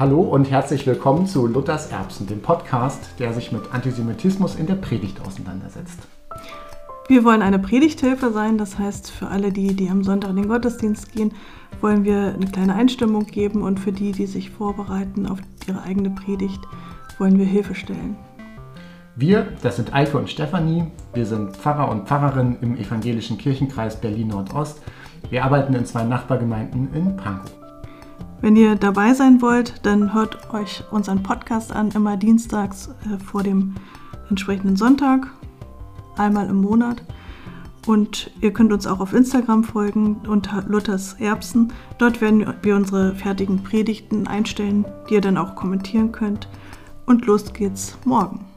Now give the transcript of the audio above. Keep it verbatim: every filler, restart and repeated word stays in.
Hallo und herzlich willkommen zu Luthers Erbsen, dem Podcast, der sich mit Antisemitismus in der Predigt auseinandersetzt. Wir wollen eine Predigthilfe sein, das heißt für alle die, die am Sonntag in den Gottesdienst gehen, wollen wir eine kleine Einstimmung geben und für die, die sich vorbereiten auf ihre eigene Predigt, wollen wir Hilfe stellen. Wir, das sind Eike und Stefanie, wir sind Pfarrer und Pfarrerin im evangelischen Kirchenkreis Berlin-Nordost. Wir arbeiten in zwei Nachbargemeinden in Pankow. Wenn ihr dabei sein wollt, dann hört euch unseren Podcast an, immer dienstags äh, vor dem entsprechenden Sonntag, einmal im Monat. Und ihr könnt uns auch auf Instagram folgen unter Luthers Erbsen. Dort werden wir unsere fertigen Predigten einstellen, die ihr dann auch kommentieren könnt. Und los geht's morgen.